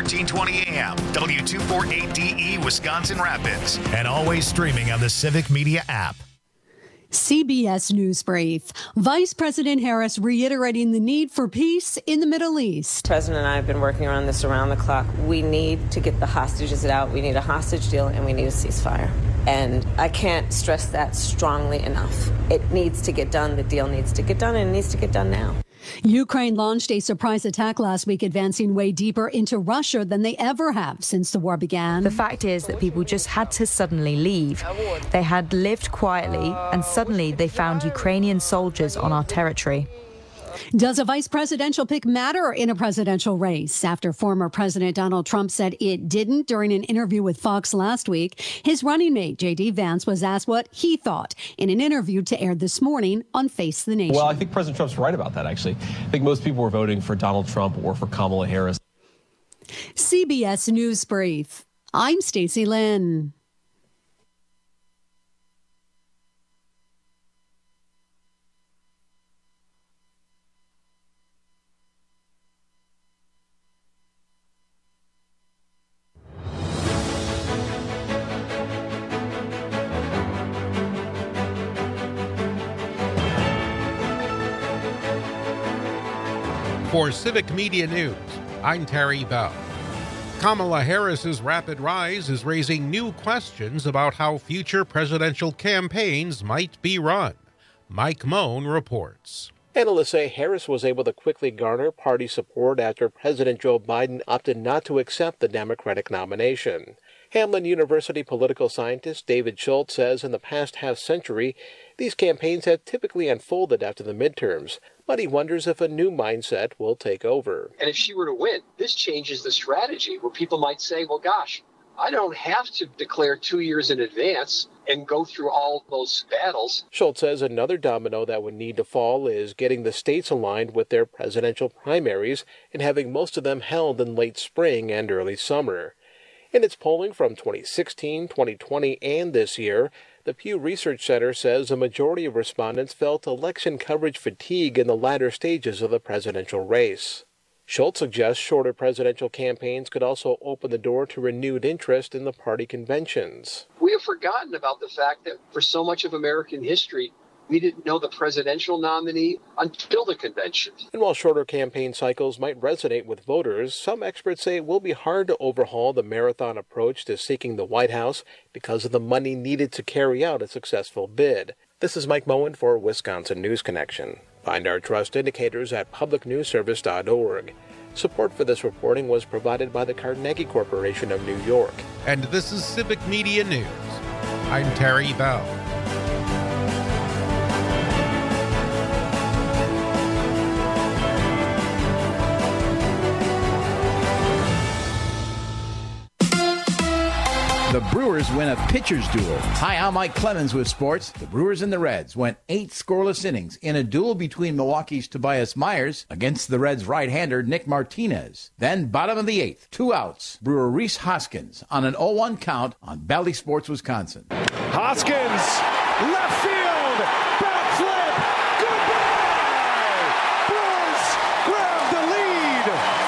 1420 AM, W248DE, Wisconsin Rapids, and always streaming on the Civic Media app. CBS News Brief. Vice President Harris reiterating the need for peace in the Middle East. The President and I have been working on this around the clock. We need to get the hostages out. We need a hostage deal, and we need a ceasefire. And I can't stress that strongly enough. It needs to get done. The deal needs to get done, and it needs to get done now. Ukraine launched a surprise attack last week, advancing way deeper into Russia than they ever have since the war began. The fact is that people just had to suddenly leave. They had lived quietly, and suddenly they found Ukrainian soldiers on our territory. Does a vice presidential pick matter in a presidential race? After former President Donald Trump said it didn't during an interview with Fox last week, his running mate, J.D. Vance, was asked what he thought in an interview to air this morning on Face the Nation. Well, I think President Trump's right about that, actually. I think most people were voting for Donald Trump or for Kamala Harris. CBS News Brief. I'm Stacey Lynn. For Civic Media News, I'm Terry Bell. Kamala Harris's rapid rise is raising new questions about how future presidential campaigns might be run. Mike Moan reports. Analysts say Harris was able to quickly garner party support after President Joe Biden opted not to accept the Democratic nomination. Hamline University political scientist David Schultz says in the past half-century, these campaigns have typically unfolded after the midterms, but he wonders if a new mindset will take over. And if she were to win, this changes the strategy where people might say, well, gosh, I don't have to declare 2 years in advance and go through all those battles. Schultz says another domino that would need to fall is getting the states aligned with their presidential primaries and having most of them held in late spring and early summer. In its polling from 2016, 2020, and this year, the Pew Research Center says a majority of respondents felt election coverage fatigue in the latter stages of the presidential race. Schultz suggests shorter presidential campaigns could also open the door to renewed interest in the party conventions. We have forgotten about the fact that for so much of American history, we didn't know the presidential nominee until the convention. And while shorter campaign cycles might resonate with voters, some experts say it will be hard to overhaul the marathon approach to seeking the White House because of the money needed to carry out a successful bid. This is Mike Moen for Wisconsin News Connection. Find our trust indicators at publicnewsservice.org. Support for this reporting was provided by the Carnegie Corporation of New York. And this is Civic Media News. I'm Terry Bell. The Brewers win a pitcher's duel. Hi, I'm Mike Clemens with sports. The Brewers and the Reds went 8 scoreless innings in a duel between Milwaukee's Tobias Myers against the Reds' right-hander Nick Martinez. Then, bottom of the 8th, 2 outs, Brewer Rhys Hoskins on an 0-1 count on Bally Sports, Wisconsin. Hoskins, left field, bat flip, goodbye! Brewers grab the lead.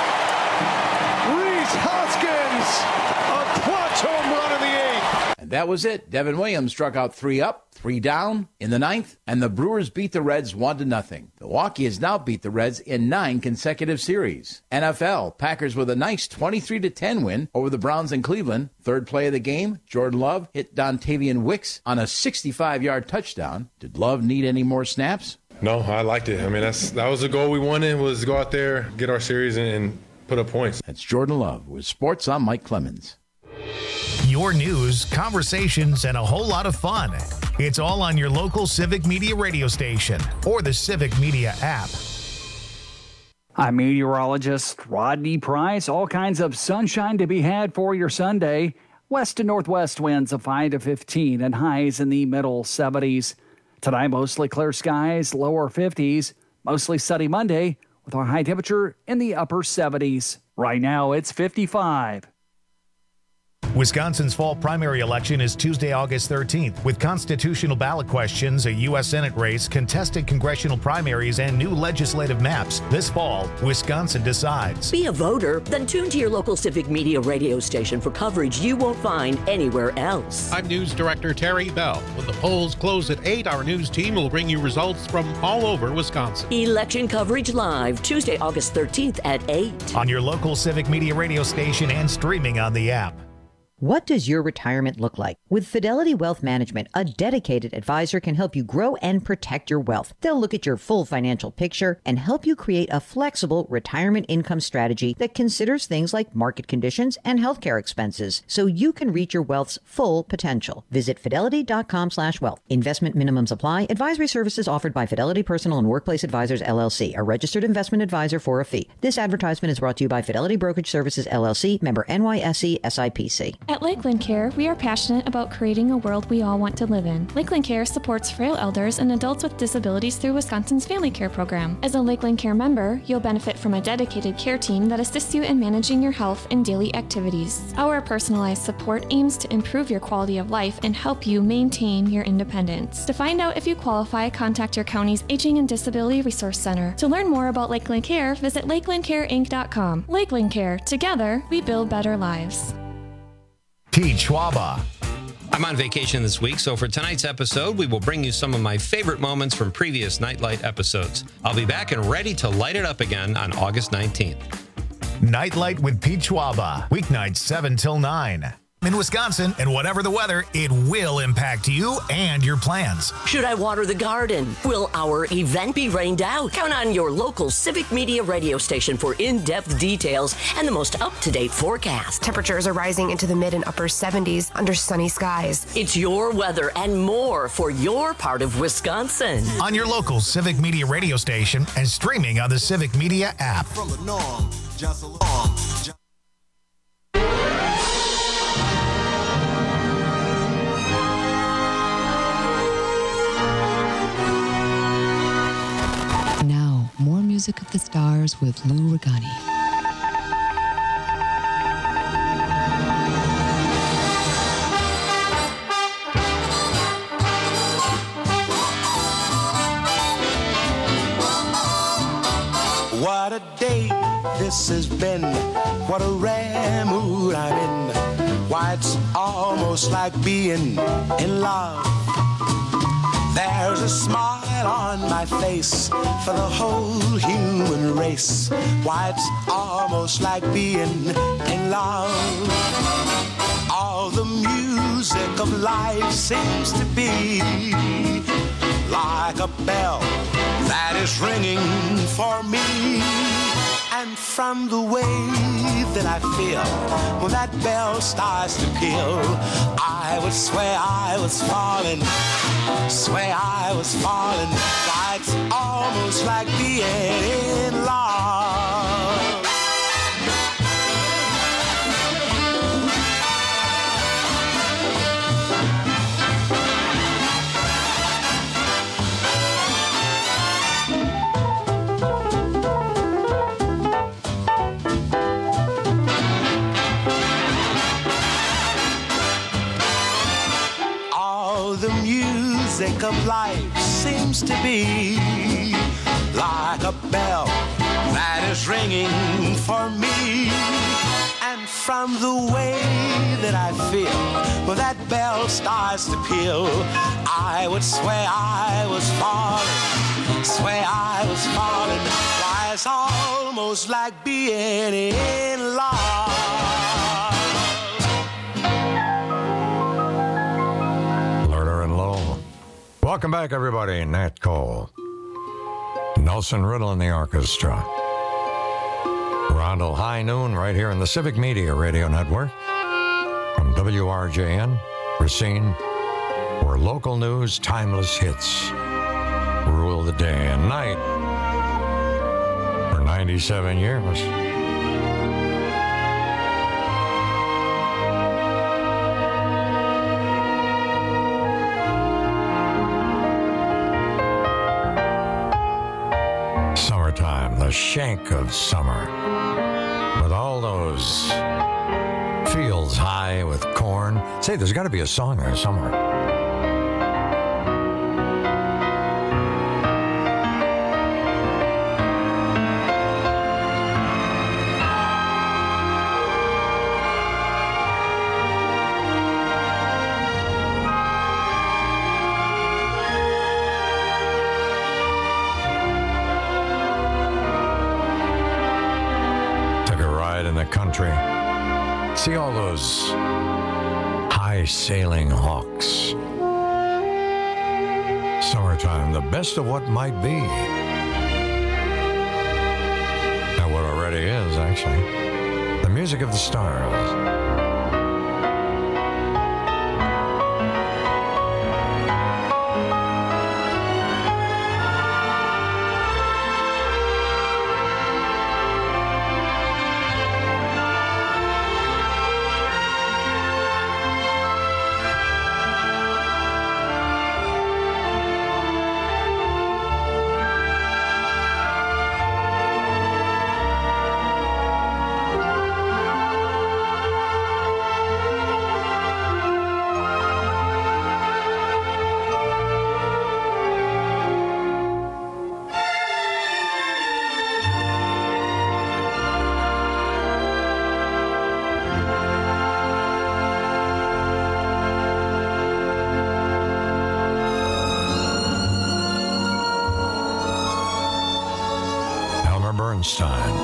Rhys Hoskins, a clutch home run in the 8th. And that was it. Devin Williams struck out 3 up, 3 down in the 9th, and the Brewers beat the Reds 1-0. Milwaukee has now beat the Reds in 9 consecutive series. NFL, Packers with a nice 23-10 win over the Browns in Cleveland. Third play of the game, Jordan Love hit Dontavian Wicks on a 65-yard touchdown. Did Love need any more snaps? No, I liked it. I mean, that was the goal we wanted, was to go out there, get our series, and put up points. That's Jordan Love with Sports. I'm Mike Clemens. Your news, conversations, and a whole lot of fun. It's all on your local Civic Media radio station or the Civic Media app. I'm meteorologist Rodney Price. All kinds of sunshine to be had for your Sunday. West to northwest winds of 5 to 15 and highs in the middle 70s. Tonight, mostly clear skies, lower 50s. Mostly sunny Monday with our high temperature in the upper 70s. Right now, it's 55. Wisconsin's fall primary election is Tuesday, August 13th, with constitutional ballot questions, a U.S. Senate race, contested congressional primaries, and new legislative maps. This fall, Wisconsin decides. Be a voter? Then tune to your local Civic Media radio station for coverage you won't find anywhere else. I'm News Director Terry Bell. When the polls close at 8, our news team will bring you results from all over Wisconsin. Election coverage live, Tuesday, August 13th at 8. On your local Civic Media radio station and streaming on the app. What does your retirement look like? With Fidelity Wealth Management, a dedicated advisor can help you grow and protect your wealth. They'll look at your full financial picture and help you create a flexible retirement income strategy that considers things like market conditions and healthcare expenses, so you can reach your wealth's full potential. Visit fidelity.com/wealth. Investment minimums apply. Advisory services offered by Fidelity Personal and Workplace Advisors, LLC, a registered investment advisor for a fee. This advertisement is brought to you by Fidelity Brokerage Services, LLC, member NYSE SIPC. At Lakeland Care, we are passionate about creating a world we all want to live in. Lakeland Care supports frail elders and adults with disabilities through Wisconsin's Family Care Program. As a Lakeland Care member, you'll benefit from a dedicated care team that assists you in managing your health and daily activities. Our personalized support aims to improve your quality of life and help you maintain your independence. To find out if you qualify, contact your county's Aging and Disability Resource Center. To learn more about Lakeland Care, visit lakelandcareinc.com. Lakeland Care. Together, we build better lives. Pete Schwaba. I'm on vacation this week, so for tonight's episode, we will bring you some of my favorite moments from previous Nightlight episodes. I'll be back and ready to light it up again on August 19th. Nightlight with Pete Schwaba, weeknights 7 till 9. In Wisconsin, and whatever the weather, it will impact you and your plans. Should I water the garden? Will our event be rained out? Count on your local Civic Media radio station for in-depth details and the most up-to-date forecast. Temperatures are rising into the mid and upper 70s under sunny skies. It's your weather and more for your part of Wisconsin. On your local Civic Media radio station and streaming on the Civic Media app. From the norm, just along. Now, more music of the stars with Lou Regani. What a day this has been. What a rare mood I'm in. Why, it's almost like being in love. There's a smile on my face for the whole human race. Why, it's almost like being in love. All the music of life seems to be like a bell that is ringing for me. And from the way that I feel when that bell starts to peal, I would swear I was falling, swear I was falling. Why, it's almost like being in love. Of life seems to be like a bell that is ringing for me. And from the way that I feel when that bell starts to peal, I would swear I was falling, swear I was falling. Why, it's almost like being in love. Welcome back, everybody. Nat Cole, Nelson Riddle and the orchestra. Rondell High Noon right here in the Civic Media Radio Network from WRJN, Racine, where local news, timeless hits rule the day and night for 97 years. Summertime, the shank of summer, with all those Fields High with Korn. Say, there's got to be a song there somewhere. Country. See all those high-sailing hawks. Summertime, the best of what might be. And what already is, actually. The music of the stars. Bernstein.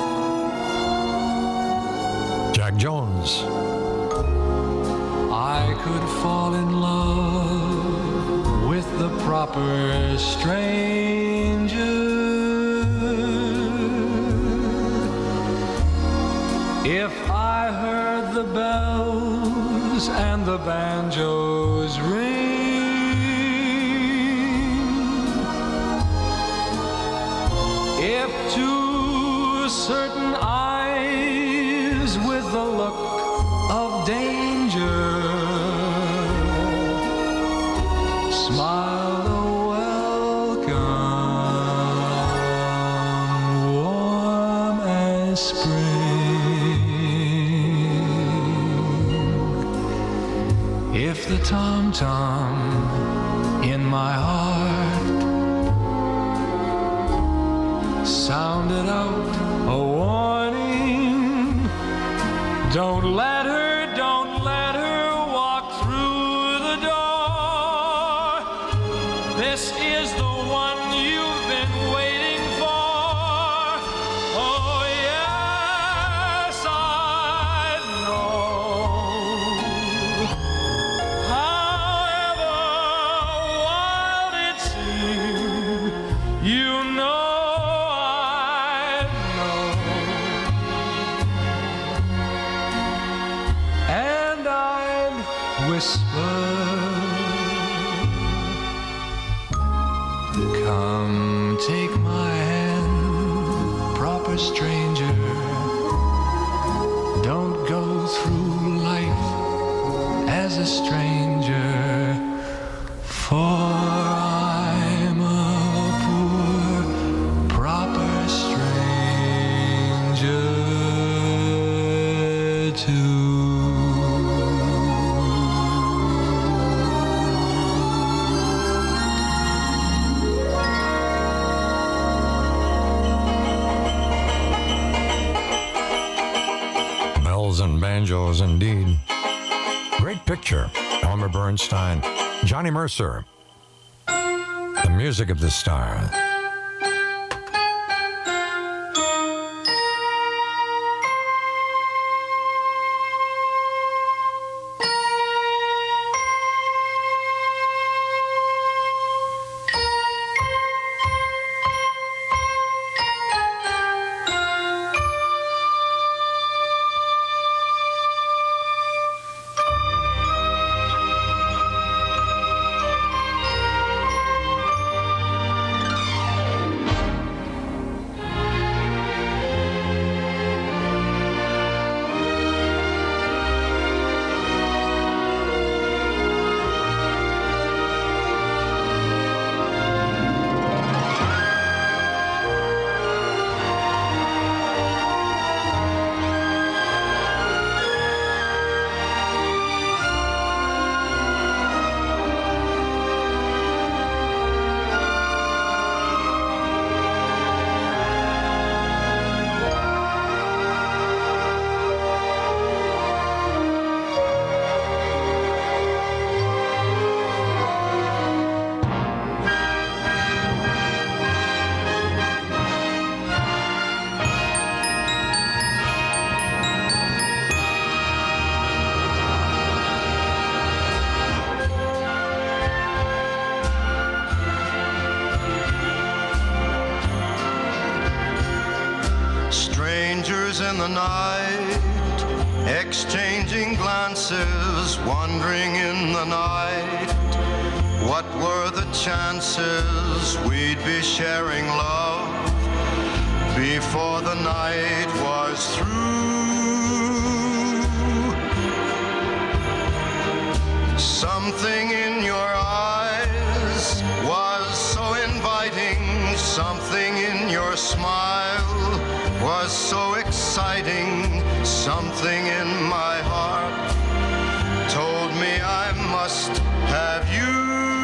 Jack Jones. I could fall in love with the proper stranger if I heard the bells and the banjos ring. If to certain eyes with the look of danger smiled a welcome warm as spring. If the tom-tom in my heart sounded out a warning, don't let her walk through the door. This is the one you've been waiting for. Oh yes, I know. However wild it seems, you know. Whisper, come take my hand, proper stranger. Don't go through life as a stranger, for I'm a poor, proper stranger too. And banjos, indeed. Great picture. Elmer Bernstein, Johnny Mercer. The music of the stars. strangers in the night, exchanging glances, wandering in the night. What were the chances we'd be sharing love before the night was through? Something in your eyes was so inviting, something in your smile was so exciting, something in my heart told me I must have you.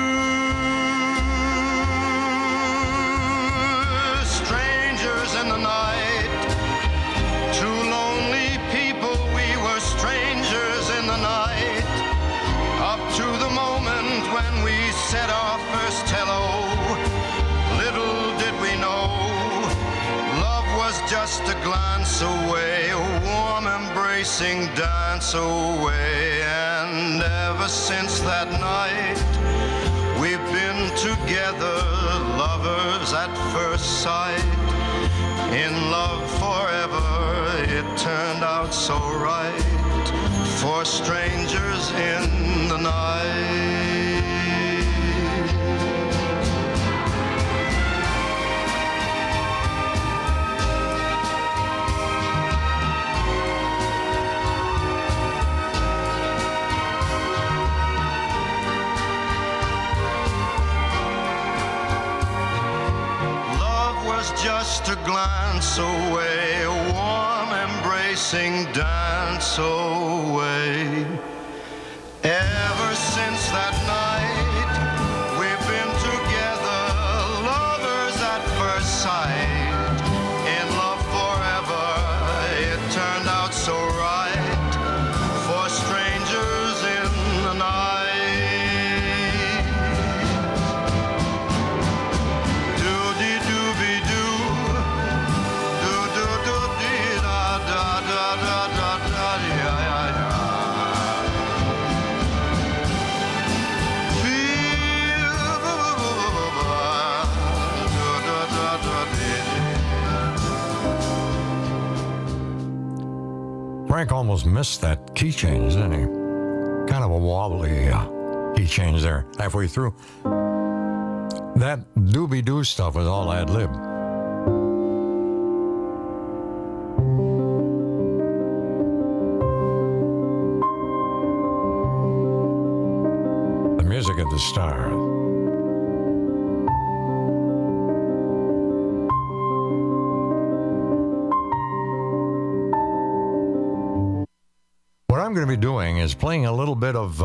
Strangers in the night, two lonely people, we were strangers in the night, up to the moment when we said our first hello. Little did we know, love was just a glance away, a warm embracing dance away. And ever since that night, we've been together, lovers at first sight, in love forever. It turned out so right for strangers in the night. Just a glance away, a warm embracing dance away. Ever since that night, we've been together, lovers at first sight, in love forever. It turned out so right for strangers in the night. Frank almost missed that key change, didn't he? Kind of a wobbly key change there halfway through. That doobie-doo stuff was all ad-lib. The music of the stars. What I'm going to be doing is playing a little bit of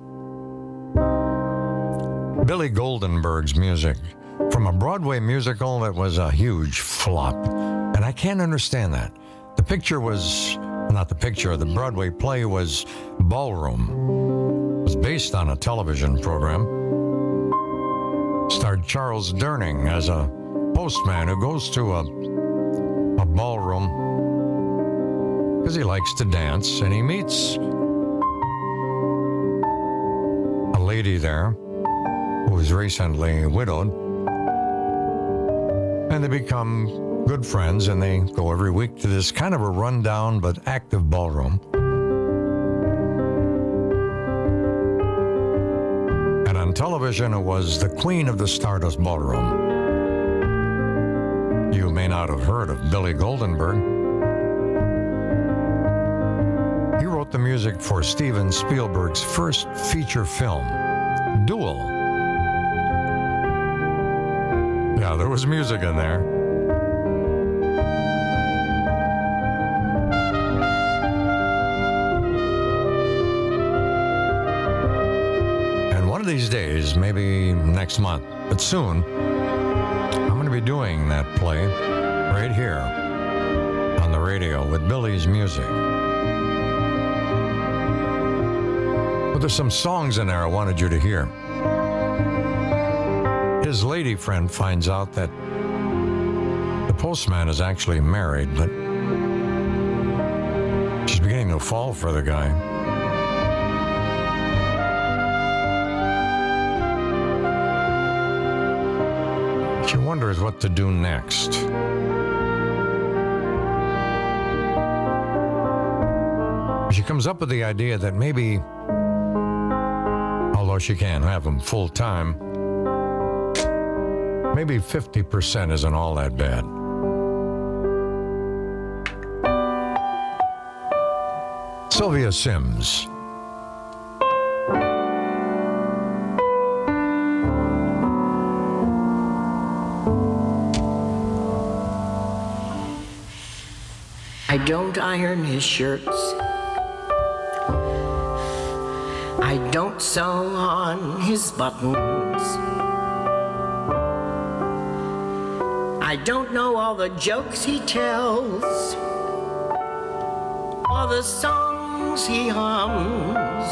Billy Goldenberg's music from a Broadway musical that was a huge flop. And I can't understand that. The picture was, not the picture, the Broadway play was Ballroom. It was based on a television program. Starred Charles Durning as a postman who goes to a ballroom because he likes to dance, and he meets a lady there who was recently widowed, and they become good friends, and they go every week to this kind of a rundown but active ballroom. And on television, it was the Queen of the Stardust Ballroom. You may not have heard of Billy Goldenberg. He wrote the music for Steven Spielberg's first feature film, Duel. Yeah, there was music in there. And one of these days, maybe next month, but soon, I'm going to be doing that play right here on the radio with Billy's music. But there's some songs in there I wanted you to hear. His lady friend finds out that the postman is actually married, but she's beginning to fall for the guy. She wonders what to do next. she comes up with the idea that maybe, although she can't have them full time, maybe 50% isn't all that bad. Sylvia Sims. I don't iron his shirts. I don't sew on his buttons. I don't know all the jokes he tells, or the songs he hums.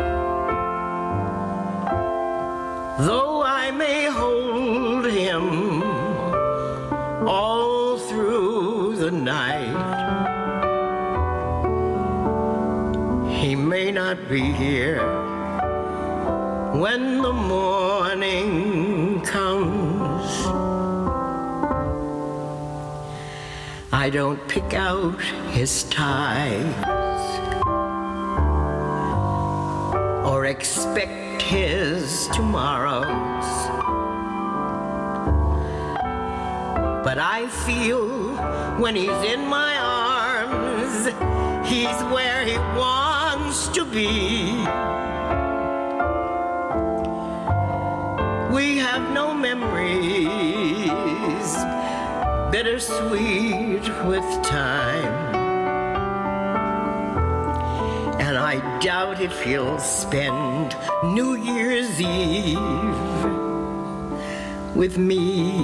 Though I may hold him all through the night, he may not be here when the morning comes. I don't pick out his ties or expect his tomorrows, but I feel when he's in my arms, he's where he wants to be. We have no memories, bittersweet with time, and I doubt if he'll spend New Year's Eve with me.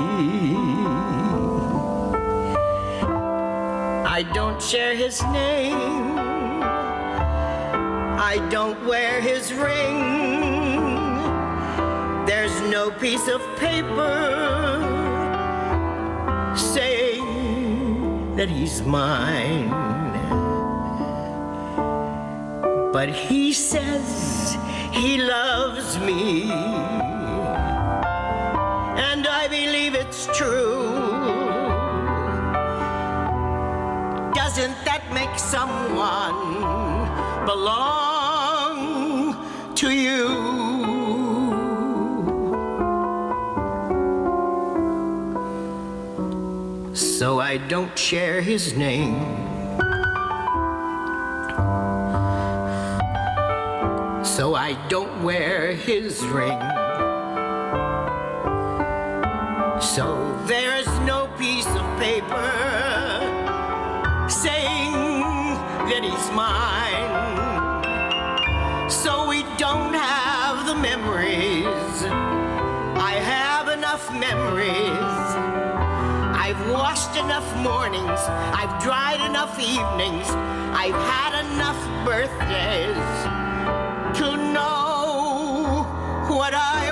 I don't share his name, I don't wear his ring. There's no piece of paper saying that he's mine, but he says he loves me, and I believe it's true. Doesn't that make someone belong to you? So I don't share his name, so I don't wear his ring, so there's no piece of paper saying that he's mine, so we don't have the memories. I have enough memories. I've washed enough mornings, I've dried enough evenings, I've had enough birthdays to know what I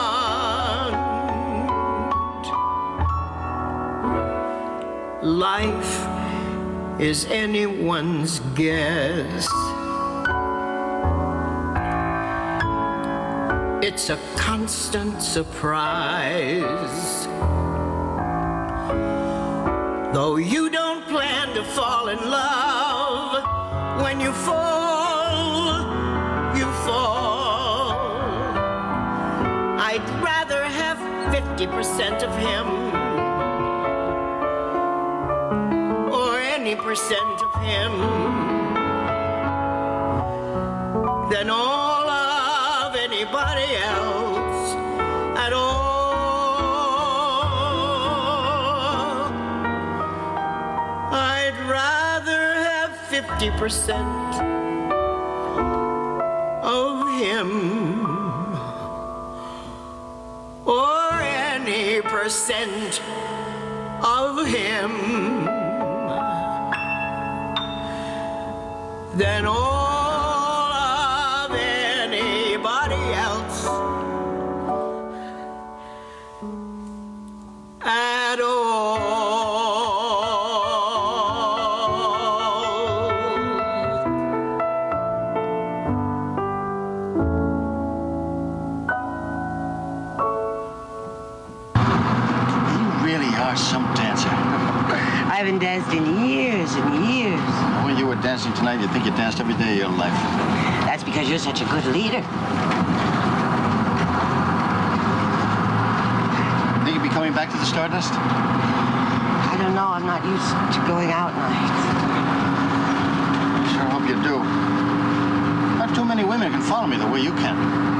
want. Life is anyone's guess. It's a constant surprise. Though you don't plan to fall in love, when you fall, you fall. I'd rather have 50% of him, or any percent of him, than all of anybody else at all. I'd rather have 50% of him, or any percent of him, than all of anybody else at all. You really are some dancer. I haven't haven't danced in years and years. When you were dancing tonight, you'd think you danced every day of your life. That's because you're such a good leader. Think you'll be coming back to the Stardust? I don't know. I'm not used to going out nights. Sure hope you do. Not too many women can follow me the way you can.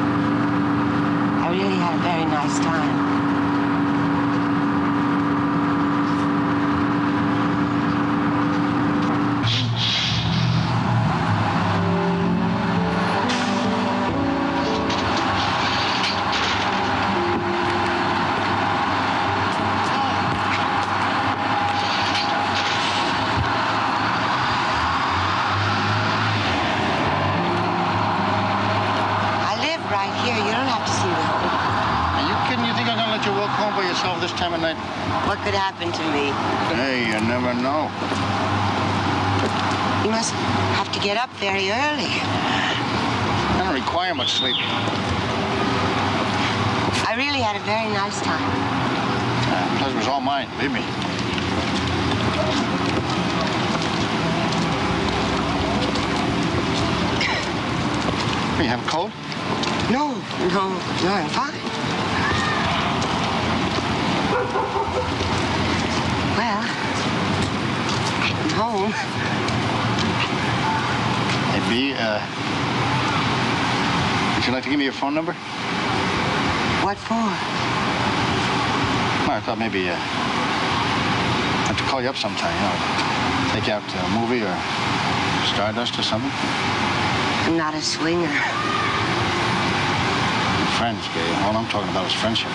I really had a very nice time. This time of night? What could happen to me? Hey, you never know. You must have to get up very early. I don't require much sleep. I really had a very nice time. The pleasure was all mine, believe me. You have a cold? No, I'm fine. Well, I'm home. Hey, B, would you like to give me your phone number? What for? Well, I thought maybe, I'd like to call you up sometime, you know. Take you out to a movie or Stardust or something. I'm not a swinger. We're friends, Gay. All I'm talking about is friendship.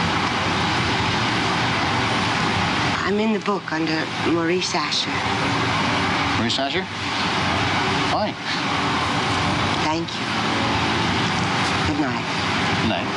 I'm in the book under Maurice Asher. Maurice Asher? Fine. Thank you. Good night. Good night.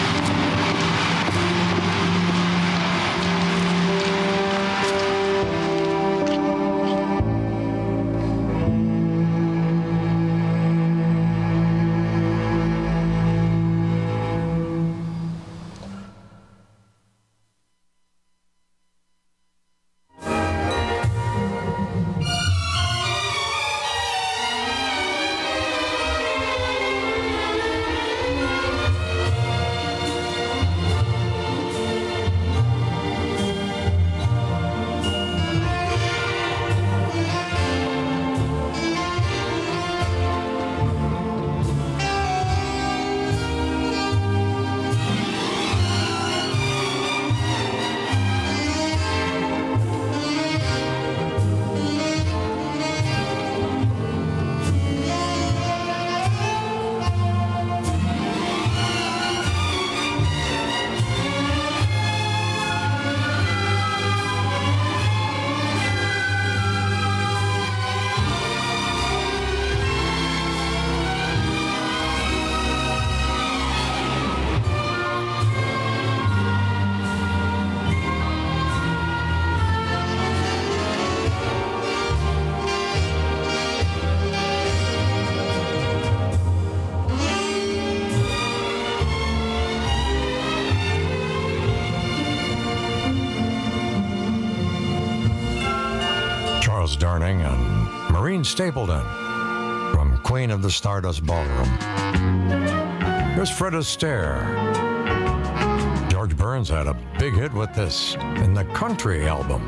Charles Darning and Maureen Stapleton from Queen of the Stardust Ballroom. Here's Fred Astaire. George Burns had a big hit with this in the Country album.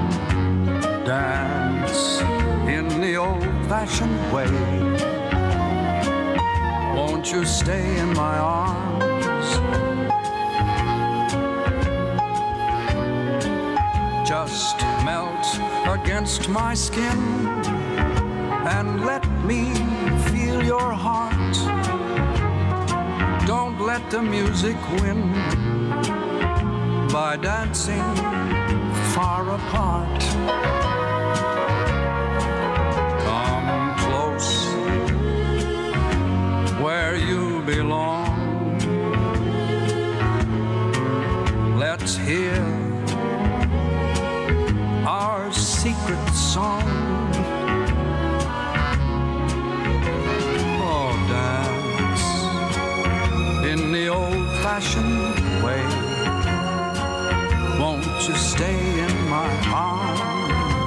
Dance in the old-fashioned way. Won't you stay in my arms? Just melt against my skin and let me feel your heart. Don't let the music win by dancing far apart. Come close where you belong. Let's hear our secret song. Oh, dance in the old-fashioned way. Won't you stay in my arms?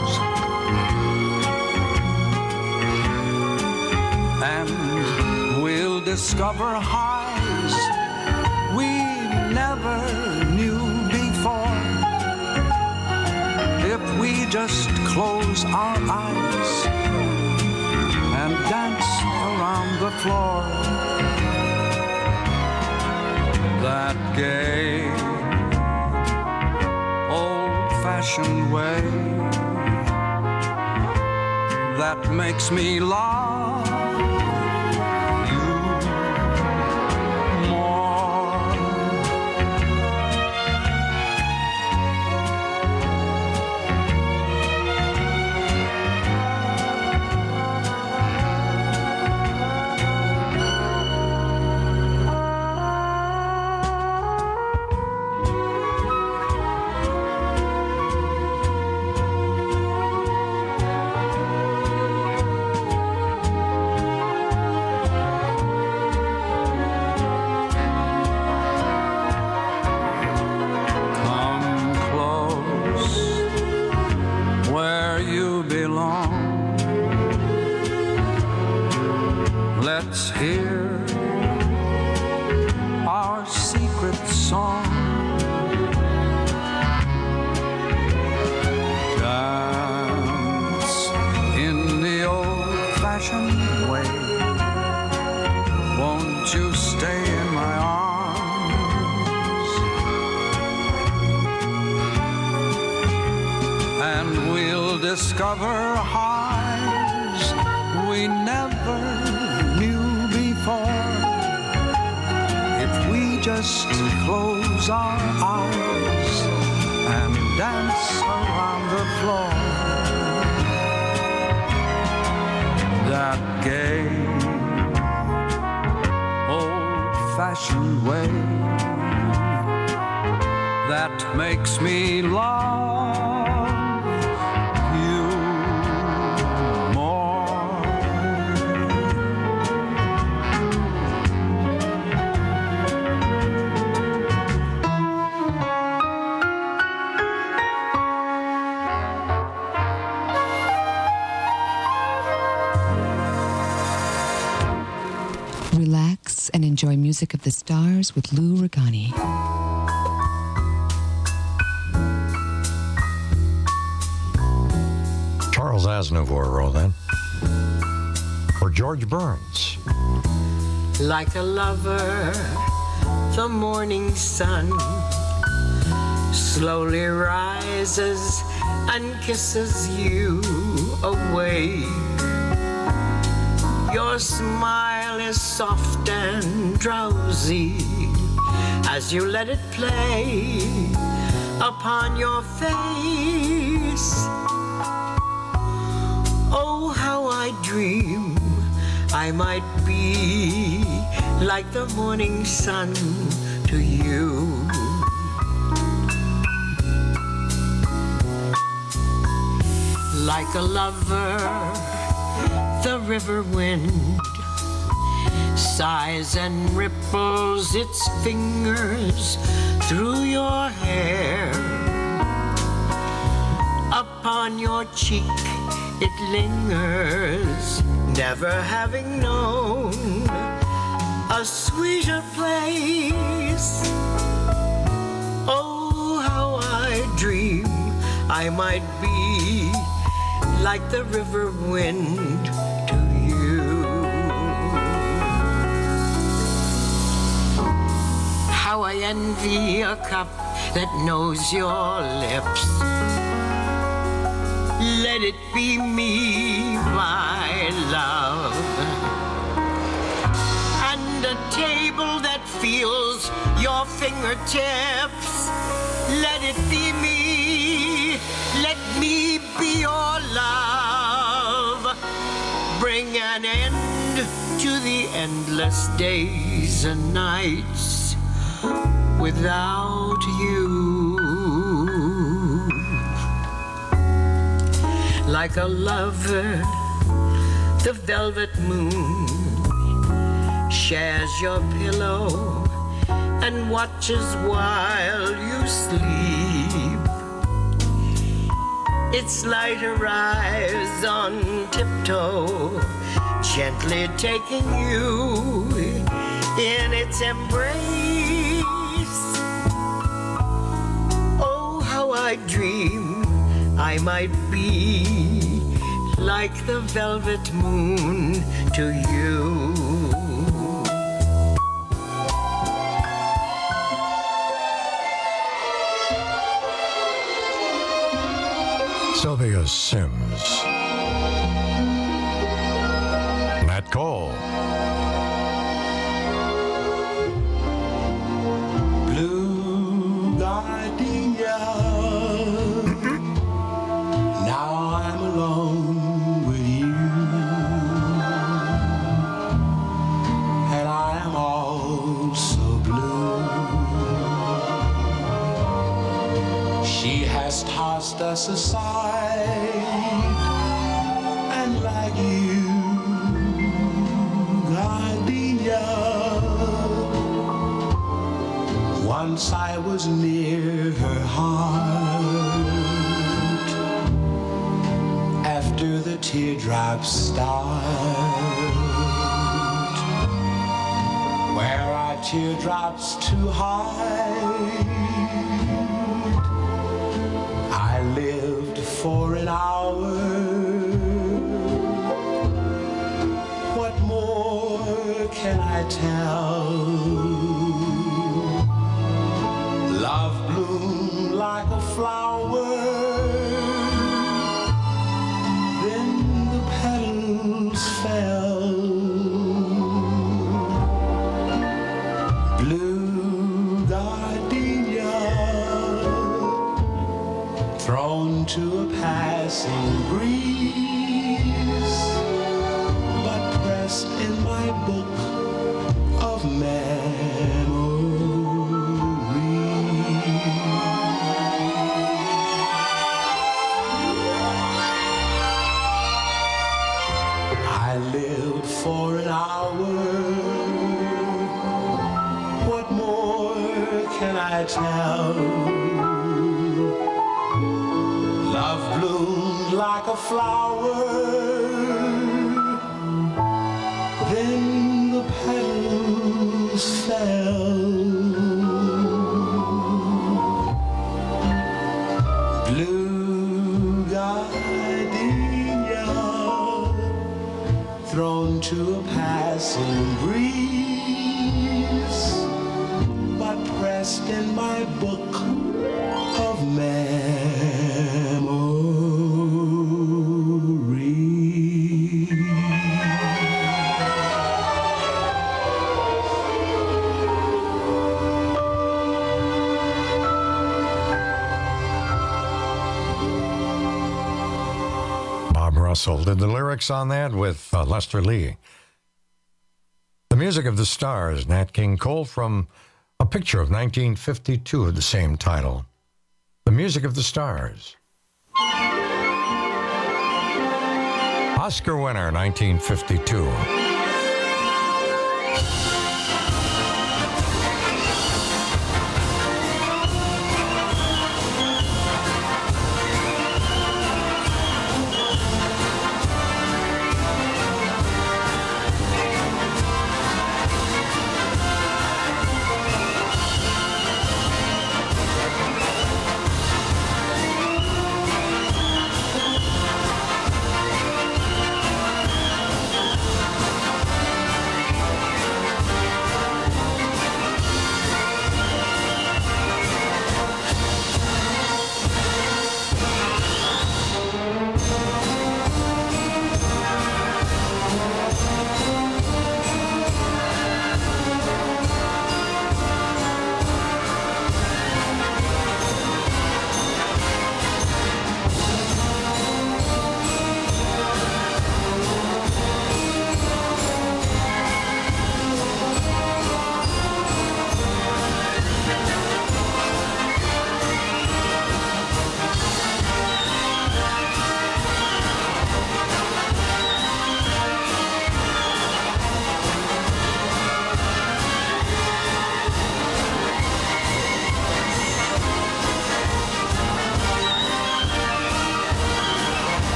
and we'll discover highs we never knew before. If we just close our eyes and dance around the floor, that gay, old-fashioned way that makes me love you more. Let's hear our secret song. Dance in the old-fashioned way. Won't you stay in my arms? And we'll discover highs we never knew before. If we just close our eyes and dance around the floor, that gay, old-fashioned way that makes me love and enjoy music of the stars with Lou Regani. Charles Aznavour wrote that. Or George Burns. Like a lover, the morning sun slowly rises and kisses you away. Your smile is soft and drowsy as you let it play upon your face. Oh, how I dream I might be like the morning sun to you. Like a lover, the river wind sighs and ripples its fingers through your hair. Upon your cheek it lingers, never having known a sweeter place. Oh, how I dream I might be like the river wind to you. How I envy a cup that knows your lips. Let it be me, my love. And a table that feels your fingertips. Let it be me. Let me be your love. Bring an end to the endless days and nights without you. Like a lover, the velvet moon shares your pillow and watches while you sleep. Its light arrives on tiptoe gently taking you in its embrace. Oh, how I dream I might be like the velvet moon to you. Sylvia Sims. Nat Cole. Blue gardenia. Now I'm alone with you, and I am all so blue. She has tossed us aside, and like you, gardenia, once I was near her heart. After the teardrops start, where are teardrops too high? I lived for an hour. What more can I tell? Love bloomed like a flower. Fell. Blue gardenia, thrown to a passing breeze, but pressed in my book of memories. I lived for an hour. What more can I tell? Love bloomed like a flower. Then the petals fell. Blue gardenia, thrown to a passing breeze, but pressed in my book of memories. Bob Russell did the lyrics on that with Lester Lee. The Music of the Stars, Nat King Cole, from a picture of 1952 of the same title. The Music of the Stars. Oscar winner, 1952.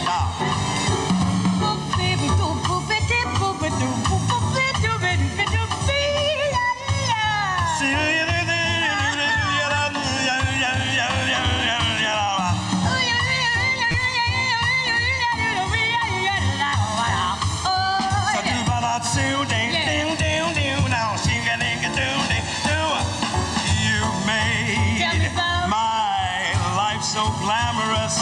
So glamorous.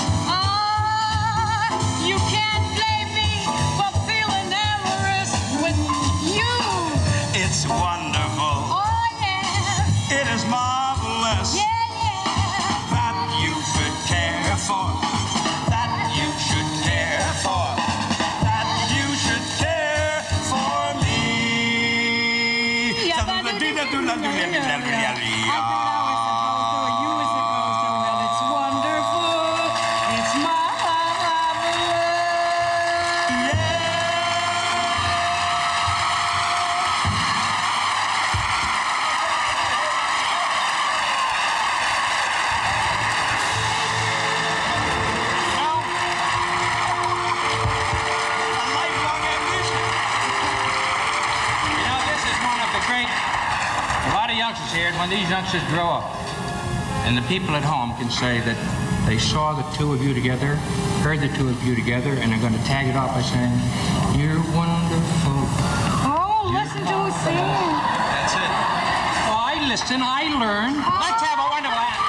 You can't blame me for feeling amorous with you. It's wonderful. Oh, yeah. It is marvelous. Yeah, yeah. That you should care for. That you should care for. That you should care for me. when these youngsters grow up, and the people at home can say that they saw the two of you together, heard the two of you together, and they're going to tag it off by saying, "You're wonderful." Oh, listen to us sing. That's it. Oh, I listen, I learn. Let's have a wonderful anthem.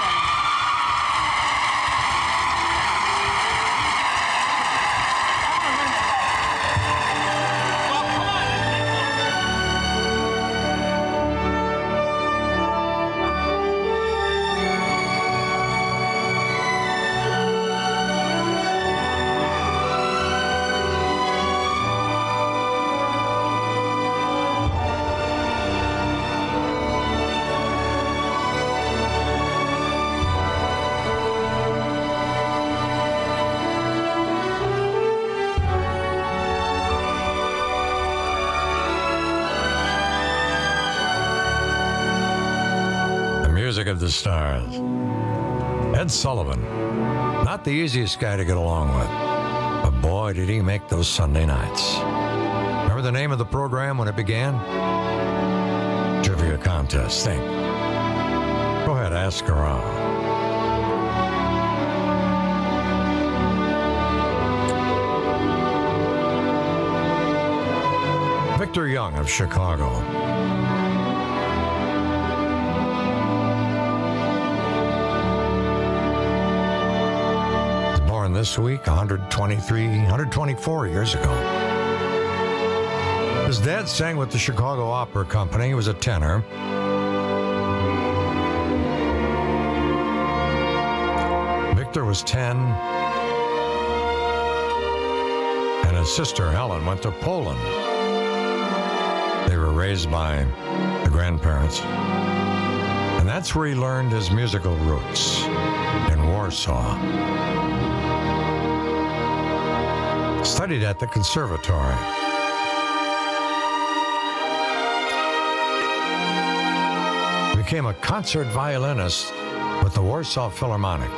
Music of the Stars. Ed Sullivan, not the easiest guy to get along with, but boy, did he make those Sunday nights. Remember the name of the program when it began? Trivia Contest. Think. Go ahead, ask around. Victor Young of Chicago. This week, 124 years ago. His dad sang with the Chicago Opera Company. He was a tenor. Victor was 10, and his sister Helen went to Poland. They were raised by the grandparents, and that's where he learned his musical roots, in Warsaw. Studied at the conservatory. Became a concert violinist with the Warsaw Philharmonic.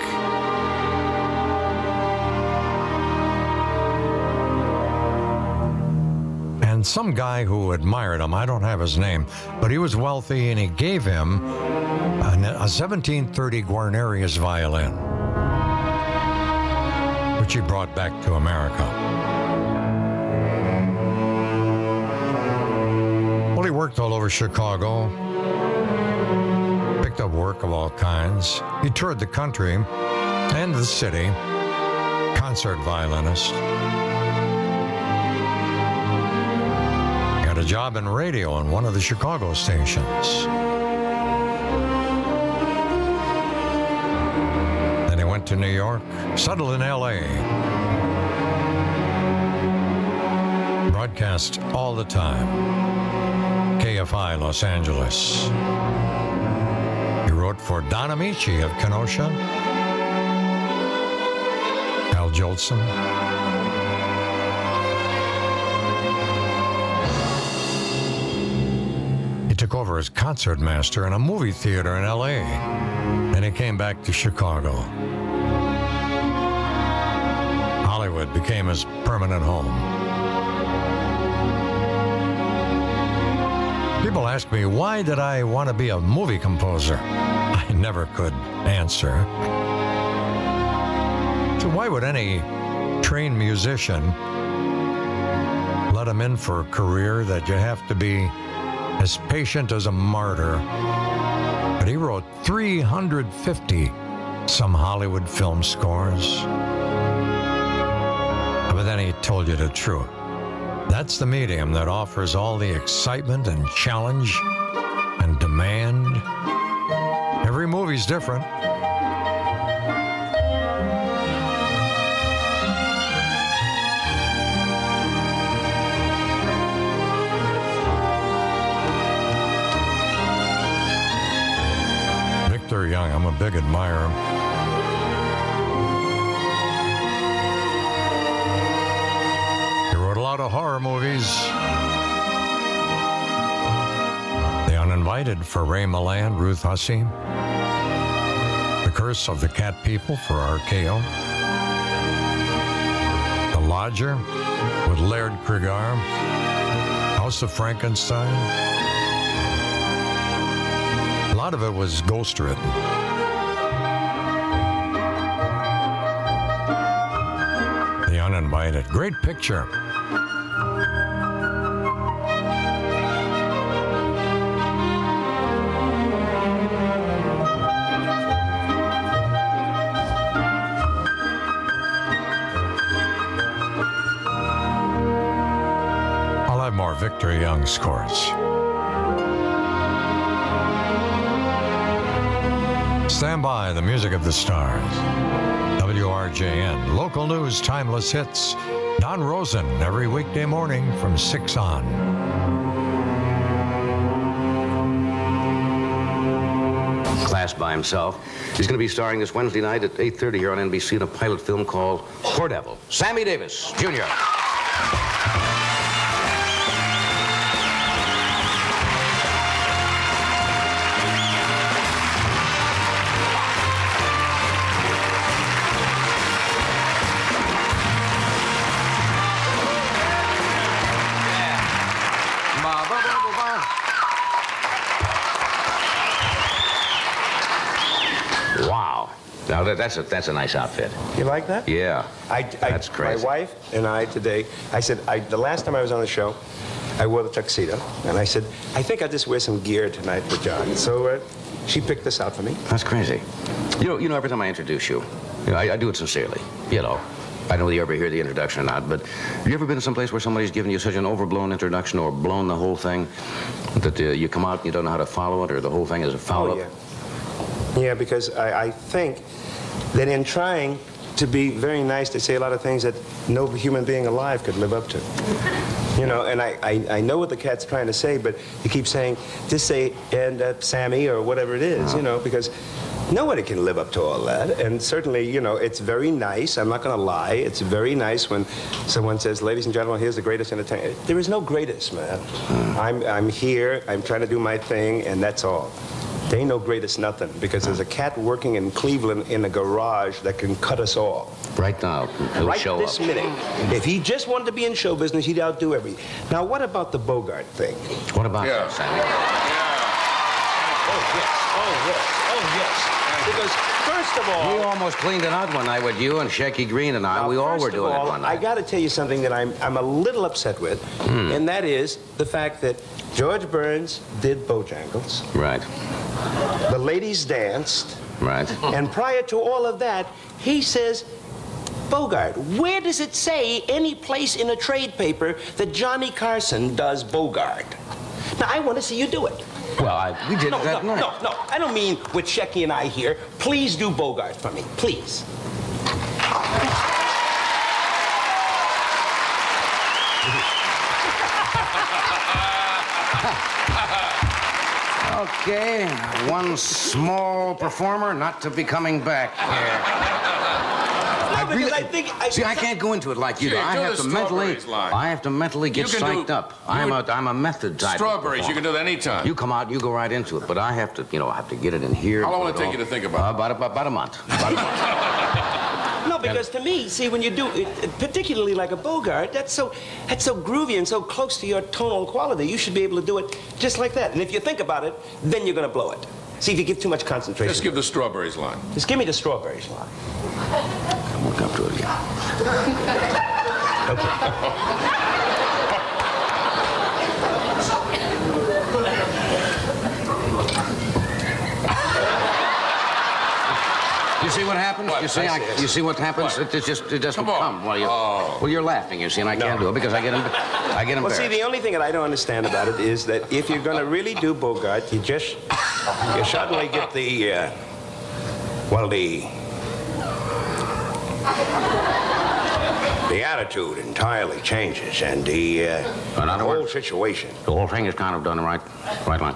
And some guy who admired him, I don't have his name, but he was wealthy and he gave him a 1730 Guarnerius violin, which he brought back to America. Well, he worked all over Chicago, picked up work of all kinds. He toured the country and the city, concert violinist. Got a job in radio on one of the Chicago stations. Then he went to New York, settled in L.A., broadcast all the time. KFI Los Angeles. He wrote for Don Amici of Kenosha, Al Jolson, he took over as concert master in a movie theater in LA, and he came back to Chicago. Hollywood became his permanent home. People ask me, why did I want to be a movie composer? I never could answer. So why would any trained musician let him in for a career that you have to be as patient as a martyr? But he wrote 350 some Hollywood film scores. But then he told you the truth. That's the medium that offers all the excitement and challenge and demand. Every movie's different. Victor Young, I'm a big admirer. A lot of horror movies. The Uninvited for Ray Milland, Ruth Hussey. The Curse of the Cat People for RKO. The Lodger with Laird Cregar. House of Frankenstein. A lot lot of it was ghost-written. The Uninvited. Great picture. I'll have more Victor Young scores. Stand by, the music of the stars. WRJN, local news, timeless hits. Don Rosen, every weekday morning from 6 on. Class by himself. He's going to be starring this Wednesday night at 8:30 here on NBC in a pilot film called Poor Devil. Sammy Davis, Jr. Wow. Now that's a nice outfit. You like that? Yeah. That's crazy. My wife and I today, I said, the last time I was on the show, I wore the tuxedo, and I said, I think I'll just wear some gear tonight for John. So she picked this out for me. That's crazy. You know, every time I introduce you, I do it sincerely, I don't know whether you ever hear the introduction or not, but have you ever been to some place where somebody's given you such an overblown introduction or blown the whole thing that you come out and you don't know how to follow it, or the whole thing is a follow-up? Oh, yeah. Yeah, because I think that in trying to be very nice, they say a lot of things that no human being alive could live up to. And I know what the cat's trying to say, but you keep saying, just say, and Sammy, or whatever it is, because nobody can live up to all that. And certainly, it's very nice. I'm not going to lie. It's very nice when someone says, ladies and gentlemen, here's the greatest entertainment. There is no greatest, man. I'm here. I'm trying to do my thing, and that's all. There ain't no greatest nothing, because there's a cat working in Cleveland in a garage that can cut us all. Right now, he'll right show this up. minute. If he just wanted to be in show business, he'd outdo everything. Now, what about the Bogart thing? What about that, Sammy? Oh, yes. Because, first of all... We almost cleaned it out one night with you and Shecky Green and I. We all were doing it one night. I got to tell you something that I'm a little upset with, and that is the fact that George Burns did Bojangles. Right. The ladies danced. Right. And prior to all of that, he says, Bogart, where does it say any place in a trade paper that Johnny Carson does Bogart? Now, I want to see you do it. Well, we did it that night. No. I don't mean with Shecky and I here. Please do Bogart for me. Please. Okay, one small performer not to be coming back here. I can't go into it like you do. I have to mentally get psyched up. I'm a method type. Strawberries, you can do that anytime. You come out, you go right into it, but I have to, get it in here. How long will it take you to think about it? About a month. No, because to me, see, when you do it, particularly like a Bogart, that's so groovy and so close to your tonal quality. You should be able to do it just like that. And if you think about it, then you're going to blow it. See, if you give too much concentration. Just give the strawberries line. Just give me the strawberries line. Come work up to it again. You see what happens? What? You see what happens? It doesn't come. Well, you're laughing, you see, and I can't do it because I get embarrassed. Well, see, the only thing that I don't understand about it is that if you're going to really do Bogart, you suddenly get the attitude entirely changes, and the whole situation. The whole thing is kind of done right like,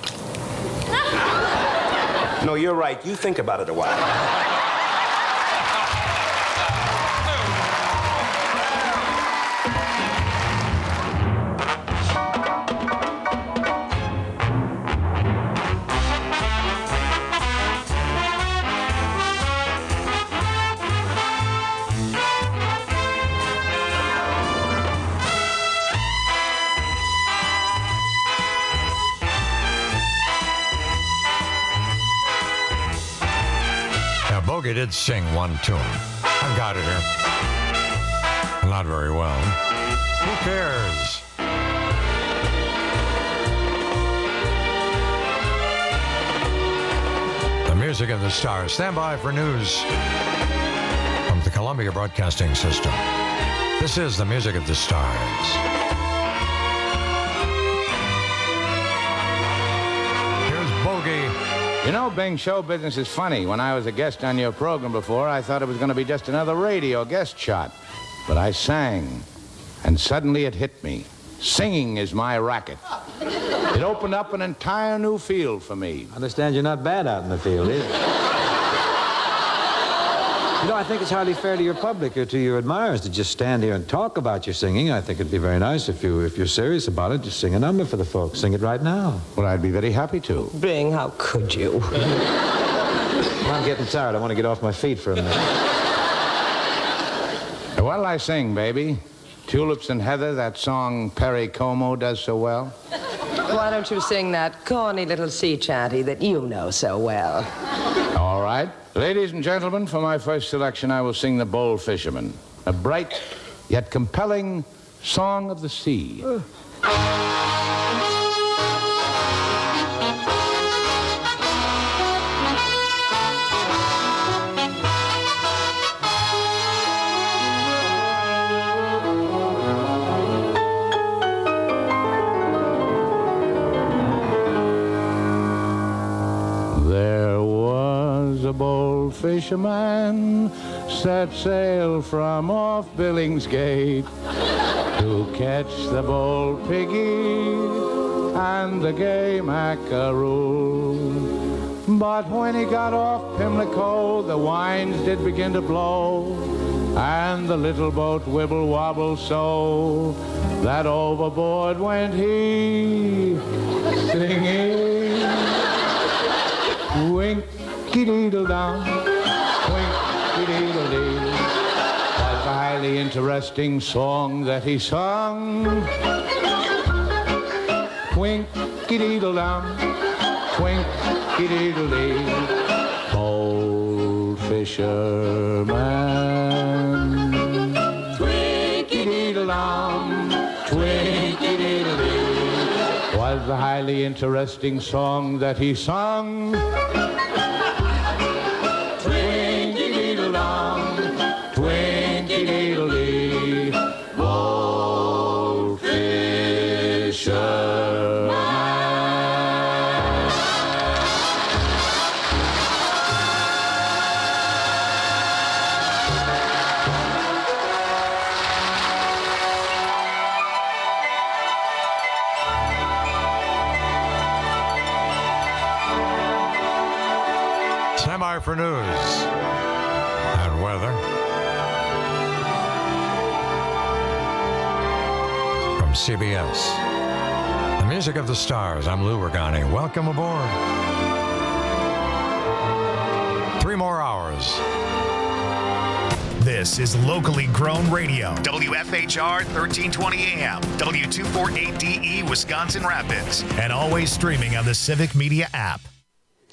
No, you're right. You think about it a while. Boogie did sing one tune. I've got it here. Not very well. Who cares? The music of the stars. Stand by for news from the Columbia Broadcasting System. This is the music of the stars. Here's Bogey. You know, Bing, show business is funny. When I was a guest on your program before, I thought it was going to be just another radio guest shot. But I sang, and suddenly it hit me. Singing is my racket. It opened up an entire new field for me. I understand you're not bad out in the field, is it? You know, I think it's hardly fair to your public or to your admirers to just stand here and talk about your singing. I think it'd be very nice if you're serious about it, just sing a number for the folks. Sing it right now. Well, I'd be very happy to. Bing, how could you? Well, I'm getting tired. I want to get off my feet for a minute. What'll I sing, baby? Tulips and Heather, that song Perry Como does so well? Why don't you sing that corny little sea chanty that you know so well? All right. Ladies and gentlemen, for my first selection, I will sing The Bold Fisherman, a bright yet compelling song of the sea. Bold fisherman set sail from off Billingsgate to catch the bold piggy and the gay mackerel. But when he got off Pimlico, the winds did begin to blow, and the little boat wibble wobble so that overboard went he, singing, wink-a-deedle-dum, wink-a-deedle-dee. Was a highly interesting song that he sung. Wink-a-deedle-dum, wink-a-deedle-dee. Bold fisherman. Twink-a-deedle-dum, twink-a-deedle-dee. Was a highly interesting song that he sung. Twinkie-deedle-dee, bold fisherman. Stand by for news and weather. CBS. The music of the stars. I'm Lou Regani. Welcome aboard. 3 more hours. This is locally grown radio. WFHR 1320 AM, W248DE Wisconsin Rapids, and always streaming on the Civic Media app.